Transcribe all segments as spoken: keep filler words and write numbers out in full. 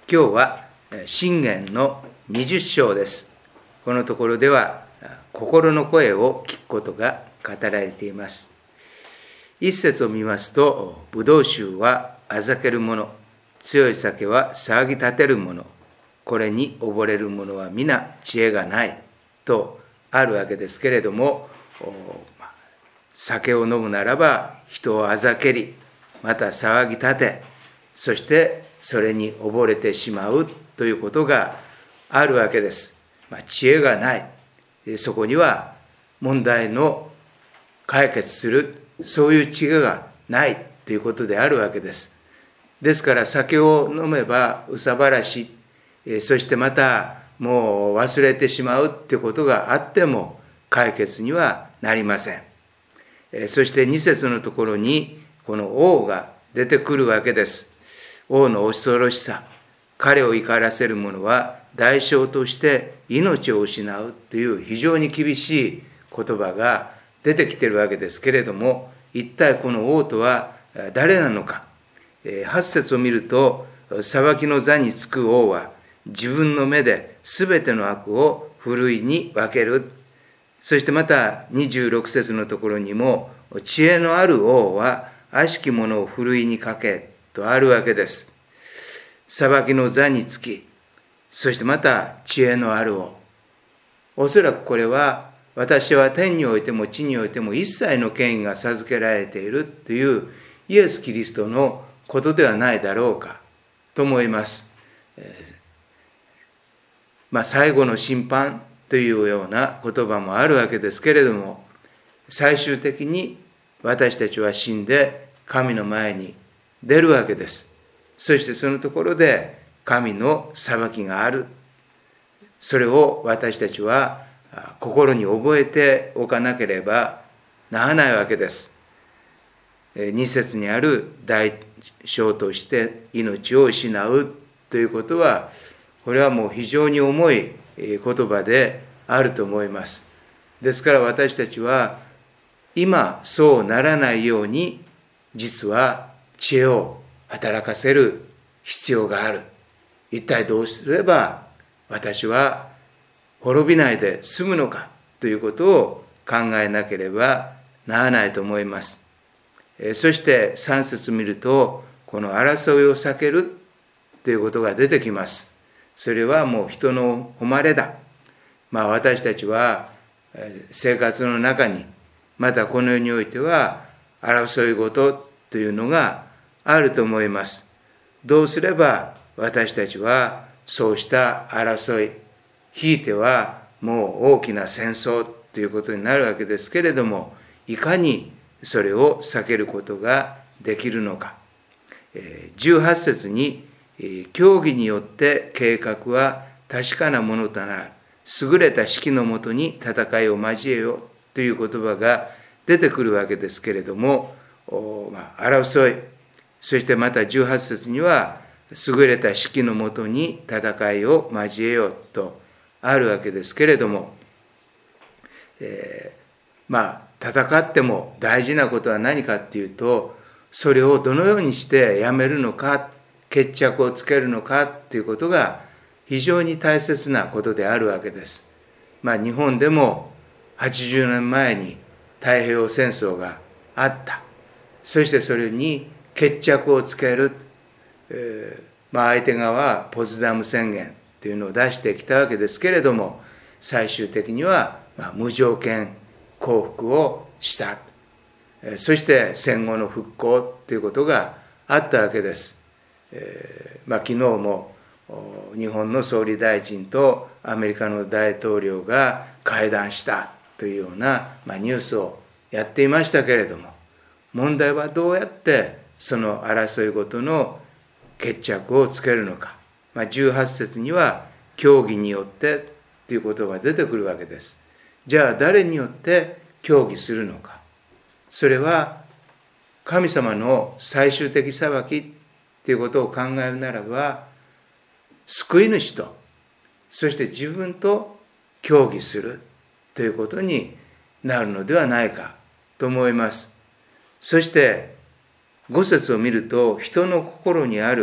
今日は箴言のにじゅっ章です。このところでは心の声を聞くことが語られています。一節を見ますと、ブドウ酒はあざける者、強い酒は騒ぎ立てる者、これに溺れる者は皆知恵がないとあるわけですけれども、酒を飲むならば人をあざけり、また騒ぎ立て、そしてそれに溺れてしまうということがあるわけです。まあ、知恵がない。そこには問題の解決する、そういう知恵がないということであるわけです。ですから酒を飲めば憂さ晴らし、そしてまたもう忘れてしまうということがあっても解決にはなりません。そしてに節のところにこの王が出てくるわけです。王の恐ろしさ、彼を怒らせる者は代償として命を失うという非常に厳しい言葉が出てきているわけですけれども、一体この王とは誰なのか。はち節を見ると、裁きの座につく王は自分の目で全ての悪をふるいに分ける。そしてまたにじゅうろく節のところにも、知恵のある王は悪しき者をふるいにかけとあるわけです。裁きの座につき、そしてまた知恵のある王。おそらくこれは、私は天においても地においても一切の権威が授けられているというイエス・キリストのことではないだろうかと思います。えー、まあ最後の審判というような言葉もあるわけですけれども、最終的に私たちは死んで神の前に出るわけです。そしてそのところで神の裁きがある。それを私たちは心に覚えておかなければならないわけです。に節にある代償として命を失うということは、これはもう非常に重い言葉であると思います。ですから私たちは今そうならないように、実は知恵を働かせる必要がある。一体どうすれば私は滅びないで済むのかということを考えなければならないと思います。そしてさん節見ると、この争いを避けるということが出てきます。それはもう人の誉れだ。まあ私たちは生活の中に、またこの世においては争いごとというのがあると思います。どうすれば私たちはそうした争い、ひいてはもう大きな戦争ということになるわけですけれども、いかにそれを避けることができるのか。じゅうはち節に、教義によって計画は確かなものとなる。優れた指揮のもとに戦いを交えようという言葉が出てくるわけですけれども、まあ、争い、そしてまたじゅうはち節には、優れた指揮のもとに戦いを交えようとあるわけですけれども、えー、まあ戦っても大事なことは何かっていうと、それをどのようにしてやめるのか、決着をつけるのかっていうことが非常に大切なことであるわけです。まあ日本でもはちじゅうねんまえに太平洋戦争があった。そしてそれに決着をつける。えー、まあ相手側はポツダム宣言というのを出してきたわけですけれども、最終的にはまあ無条件降伏をした。そして戦後の復興ということがあったわけです。えーまあ、昨日も日本の総理大臣とアメリカの大統領が会談したというような、まあ、ニュースをやっていましたけれども、問題はどうやってその争いごとの決着をつけるのか。まあ、じゅうはち節には協議によってということが出てくるわけです。じゃあ誰によって協議するのか。それは神様の最終的裁きということを考えるならば、救い主と、そして自分と協議するということになるのではないかと思います。そしてご節を見ると、人の心にある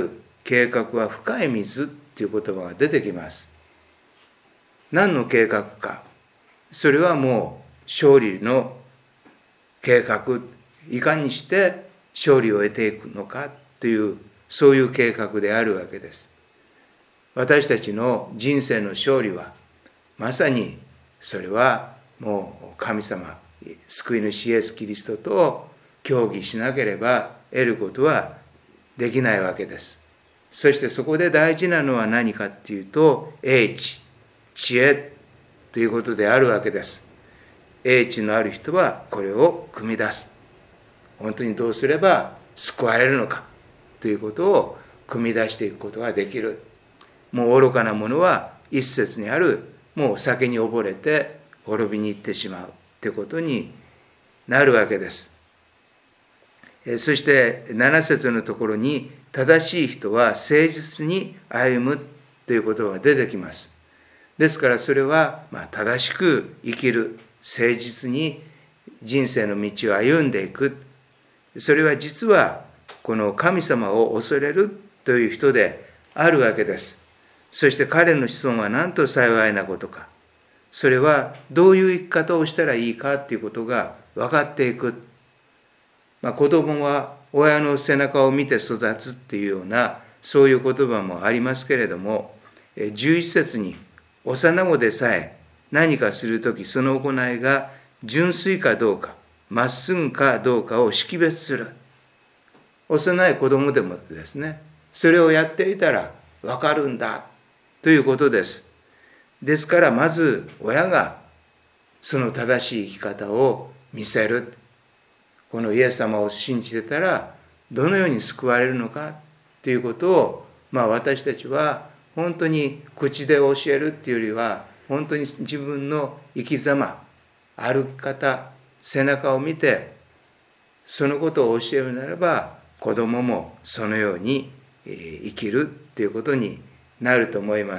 計画は深い水っていう言葉が出てきます。何の計画か。それはもう勝利の計画、いかにして勝利を得ていくのかという、そういう計画であるわけです。私たちの人生の勝利は、まさにそれはもう神様、救い主イエス・キリストと協議しなければ得ることはできないわけです。そしてそこで大事なのは何かっていうと、英知、知恵ということであるわけです。英知のある人はこれを組み出す。本当にどうすれば救われるのかということを組み出していくことができる。もう愚かな者は一節にある、もう酒に溺れて滅びに行ってしまうということになるわけです。そしてなな節のところに、正しい人は誠実に歩むという言葉が出てきます。ですからそれは、まあ、正しく生きる、誠実に人生の道を歩んでいく。それは実はこの神様を恐れるという人であるわけです。そして彼の子孫はなんと幸いなことか。それはどういう生き方をしたらいいかということが分かっていく。まあ、子供は親の背中を見て育つっていうような、そういう言葉もありますけれども、じゅういち節に、幼子でさえ何かするとき、その行いが純粋かどうか、まっすぐかどうかを識別する。幼い子供でもですね、それをやっていたら分かるんだということです。ですからまず親がその正しい生き方を見せる。このイエス様を信じてたらどのように救われるのかということを、まあ私たちは本当に口で教えるっていうよりは、本当に自分の生き様、歩き方、背中を見てそのことを教えるならば、子供もそのように生きるということになると思います。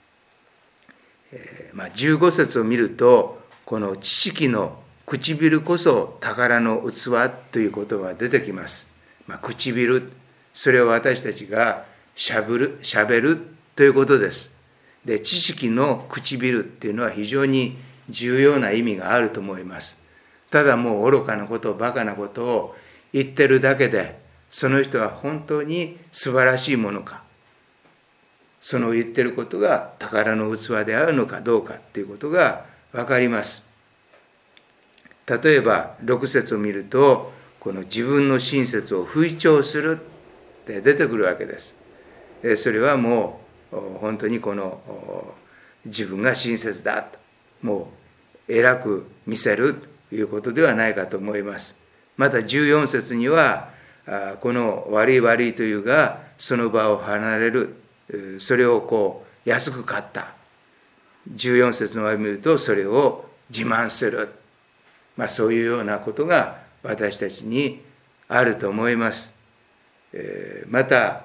えーまあ、じゅうご節を見ると、この知識の唇こそ宝の器という言葉が出てきます。まあ、唇、それを私たちがしゃべる、しゃべるということです。で、知識の唇っていうのは非常に重要な意味があると思います。ただもう愚かなこと、バカなことを言ってるだけで、その人は本当に素晴らしいものか、その言ってることが宝の器であるのかどうかということが分かります。例えばろく節を見ると、この自分の親切を吹聴するって出てくるわけです。それはもう本当にこの自分が親切だと、もう偉く見せるということではないかと思います。またじゅうよん節には、この悪い悪いというがその場を離れる、それをこう安く買った。じゅうよん節の場合を見ると、それを自慢する。まあそういうようなことが私たちにあると思います。また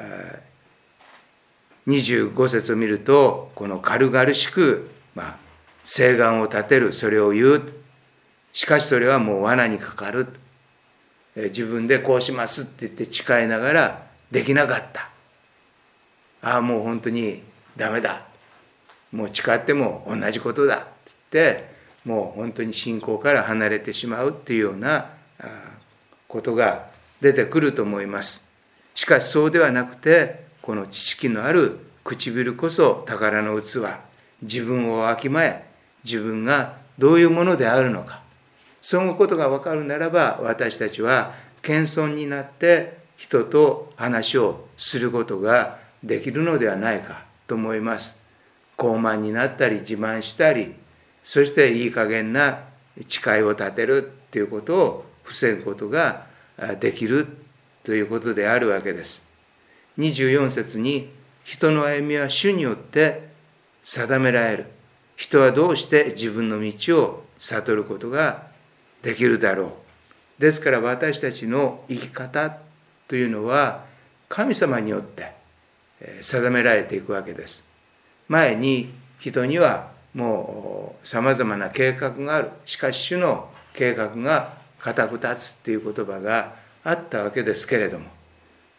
にじゅうご節を見ると、この軽々しく、まあ、誓願を立てる、それを言う。しかしそれはもう罠にかかる。自分でこうしますって言って誓いながらできなかった。ああ、もう本当にダメだ。もう誓っても同じことだって言って、もう本当に信仰から離れてしまうっていうようなことが出てくると思います。しかしそうではなくて、この知識のある唇こそ宝の器。自分をわきまえ、自分がどういうものであるのか、そのことが分かるならば、私たちは謙遜になって人と話をすることができるのではないかと思います。傲慢になったり自慢したり、そしていい加減な誓いを立てるということを防ぐことができるということであるわけです。にじゅうよん節に、人の歩みは主によって定められる。人はどうして自分の道を悟ることができるだろう。ですから私たちの生き方というのは神様によって定められていくわけです。前に人にはもうさまざまな計画がある。しかし主の計画が固く立つという言葉があったわけですけれども、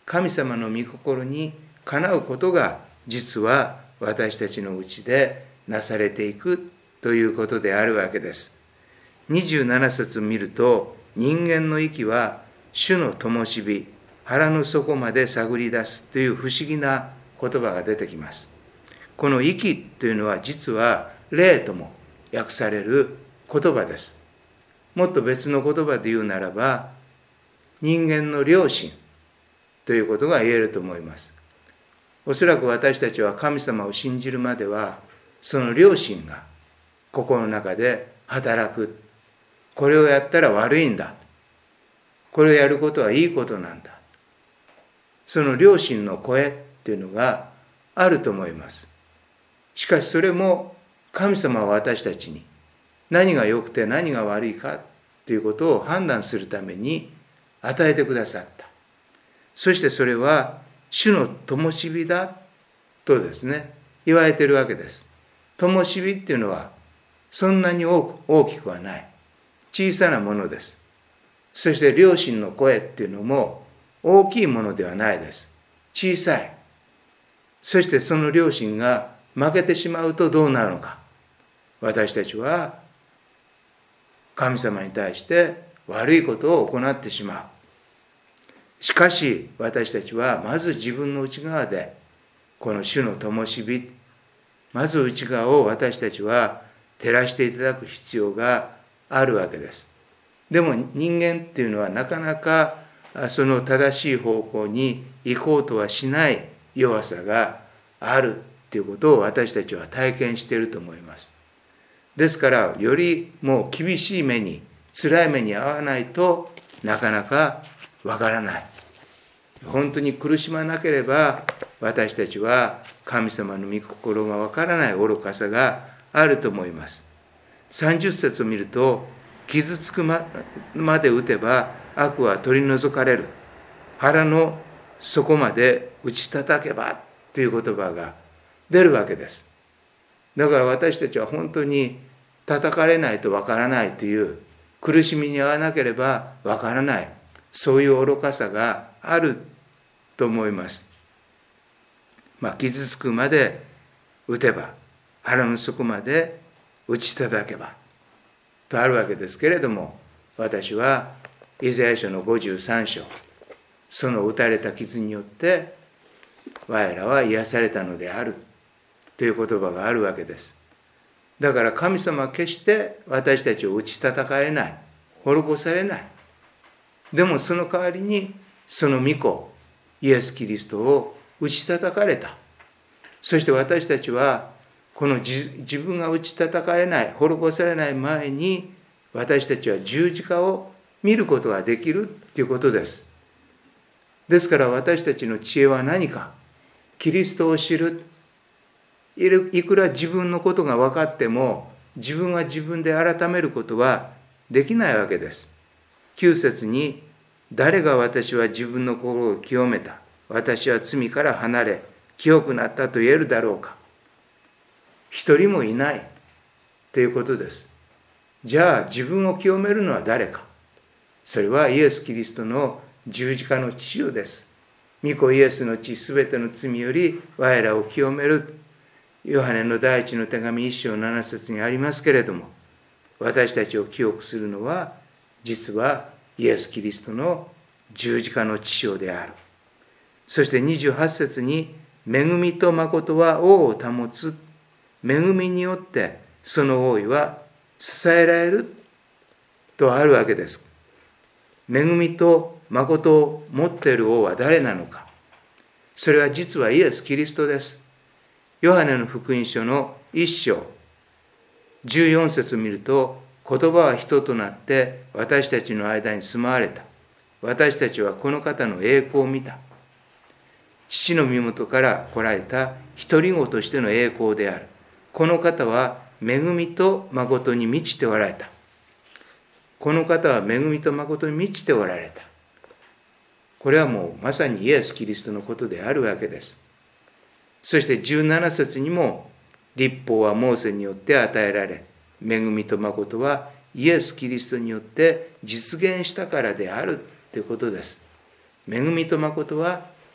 神様の御心にかなうことが実は私たちのうちでなされていくということであるわけです。にじゅうなな節を見ると、人間の息は主の灯火、腹の底まで探り出すという不思議な言葉が出てきます。この息というのは実は霊とも訳される言葉です。もっと別の言葉で言うならば、人間の良心ということが言えると思います。おそらく私たちは神様を信じるまでは、その良心が心の中で働く。これをやったら悪いんだ。これをやることはいいことなんだ。その良心の声っていうのがあると思います。しかしそれも神様は私たちに何が良くて何が悪いかということを判断するために与えてくださった。そしてそれは主の灯火だとですね、言われているわけです。灯火っていうのはそんなに大きくはない。小さなものです。そして良心の声っていうのも大きいものではないです。小さい。そしてその良心が負けてしまうとどうなるのか。私たちは神様に対して悪いことを行ってしまう。しかし私たちはまず自分の内側でこの主の灯火、まず内側を私たちは照らしていただく必要があるわけです。でも人間っていうのはなかなかその正しい方向に行こうとはしない弱さがあるということを私たちは体験していると思います。ですからよりもう厳しい目に辛い目に遭わないとなかなかわからない。本当に苦しまなければ私たちは神様の御心がわからない愚かさがあると思います。さんじゅっ節を見ると、傷つくまで打てば悪は取り除かれる。腹の底まで打ち叩けばという言葉が出るわけです。だから私たちは本当に叩かれないとわからないという、苦しみに遭わなければわからない、そういう愚かさがあると思います。まあ、傷つくまで打てば、腹の底まで打ち叩けばとあるわけですけれども、私はイザヤ書のごじゅうさん章、その打たれた傷によって我らは癒されたのであるという言葉があるわけです。だから神様は決して私たちを打ち叩かれない、滅ぼされない。でもその代わりにその御子イエス・キリストを打ち叩かれた。そして私たちはこの自分が打ち叩かれない、滅ぼされない前に、私たちは十字架を見ることができるということです。ですから私たちの知恵は何か、キリストを知る。いくら自分のことが分かっても、自分は自分で改めることはできないわけです。きゅう節に、誰が私は自分の心を清めた。私は罪から離れ、清くなったと言えるだろうか。一人もいないということです。じゃあ自分を清めるのは誰か。それはイエス・キリストの十字架の血潮です。御子イエスの血、すべての罪より我らを清める。ヨハネの第一の手紙一章七節にありますけれども、私たちを清くするのは実はイエス・キリストの十字架の血潮である。そしてにじゅうはち節に、恵みと誠は王を保つ。恵みによってその王位は支えられるとあるわけです。恵みと誠を持っている王は誰なのか。それは実はイエス・キリストです。ヨハネの福音書の一章じゅうよん節を見ると、言葉は人となって私たちの間に住まわれた。私たちはこの方の栄光を見た。父の身元から来られた一人子としての栄光である。この方は恵みと誠に満ちておられた。この方は恵みと誠に満ちておられた。これはもうまさにイエス・キリストのことであるわけです。そしてじゅうなな節にも、律法はモーセによって与えられ、恵みと誠はイエス・キリストによって実現したからであるということです。恵みと誠は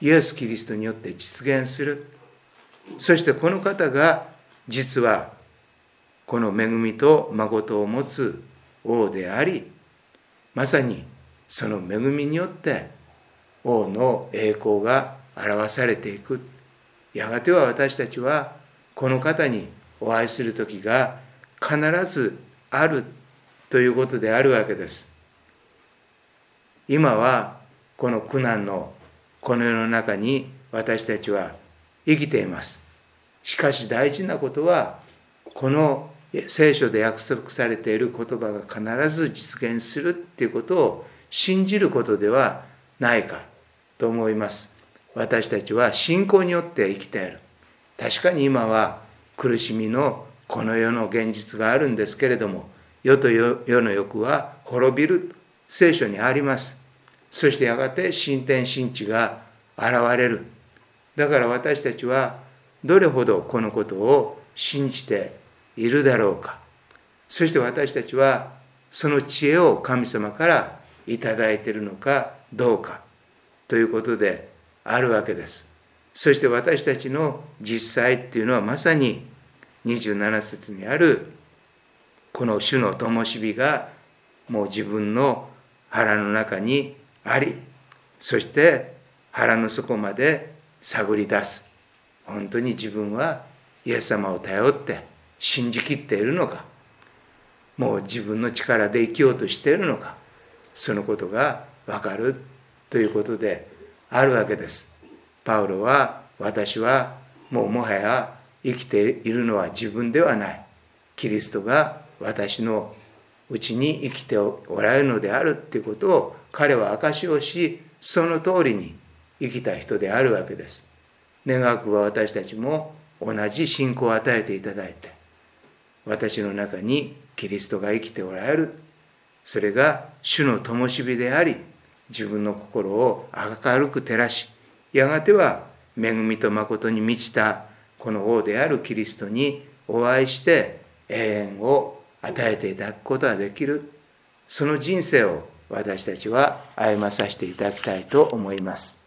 イエス・キリストによって実現する。そしてこの方が実はこの恵みと誠を持つ王であり、まさにその恵みによって王の栄光が表されていく。やがては私たちはこの方にお会いする時が必ずあるということであるわけです。今はこの苦難のこの世の中に私たちは生きています。しかし大事なことは、この聖書で約束されている言葉が必ず実現するということを信じることではないかと思います。私たちは信仰によって生きている。確かに今は苦しみのこの世の現実があるんですけれども、世と世の欲は滅びる。聖書にあります。そしてやがて新天新地が現れる。だから私たちはどれほどこのことを信じているだろうか。そして私たちはその知恵を神様からいただいているのかどうかということであるわけです。そして私たちの実際っていうのはまさににじゅうなな節にあるこの主の灯火がもう自分の腹の中にあり、そして腹の底まで探り出す。本当に自分はイエス様を頼って信じきっているのか、もう自分の力で生きようとしているのか、そのことがわかるということであるわけです。パウロは、私はもうもはや生きているのは自分ではない。キリストが私のうちに生きておられるのであるということを彼は証しをし、その通りに生きた人であるわけです。願わくは私たちも同じ信仰を与えていただいて、私の中にキリストが生きておられる。それが主の灯火であり、自分の心を明るく照らし、やがては恵みと誠に満ちたこの王であるキリストにお会いして永遠を与えていただくことができる。その人生を私たちは歩まさせていただきたいと思います。